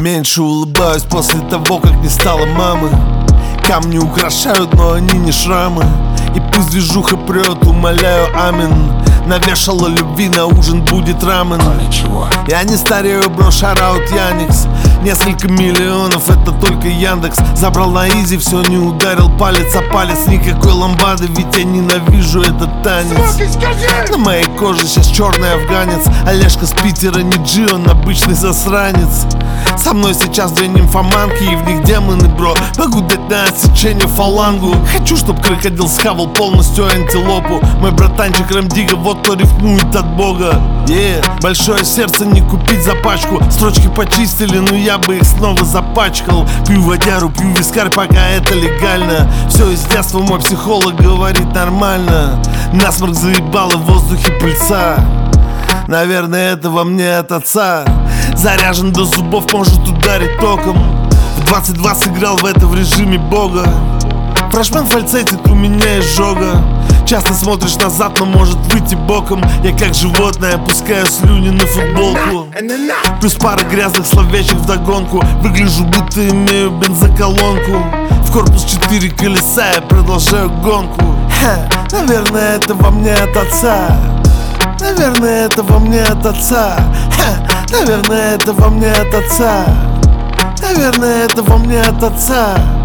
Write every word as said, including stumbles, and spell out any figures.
Меньше улыбаюсь после того, как не стало мамы. Камни украшают, но они не шрамы. И пусть движуха прет, умоляю, амин. Навешала любви, на ужин будет рамен. Я не старею, бро, шараут Яникс. Несколько миллионов, это только Яндекс. Забрал на изи, все, не ударил палец о палец. Никакой ламбады, ведь я ненавижу этот танец. На моей коже сейчас черный афганец. Олежка с Питера, не Джи, он обычный засранец. Со мной сейчас две нимфоманки, и в них демоны, бро. Могу дать на отсечение фалангу. Хочу, чтоб крокодил схавал полностью антилопу. Мой братанчик Рамдига, вот кто рифмует от бога. Yeah. Большое сердце не купить за пачку. Строчки почистили, но я бы их снова запачкал. Пью водяру, пью вискарь, пока это легально. Все из детства мой психолог говорит нормально. Насморк заебало в воздухе пыльца. Наверное, это во мне от отца. Заряжен до зубов, может ударить током. В двадцать два сыграл в это в режиме бога. Фрешмен фальцетит, у меня изжога. Часто смотришь назад, но может выйти боком. Я как животное опускаю слюни на футболку. Плюс пара грязных словечек вдогонку. Выгляжу, будто имею бензоколонку. В корпус четыре колеса, я продолжаю гонку. Ха, наверное, это во мне от отца. Наверное, это во мне от отца. Ха, наверное, это во мне от отца. Наверное, это во мне от отца.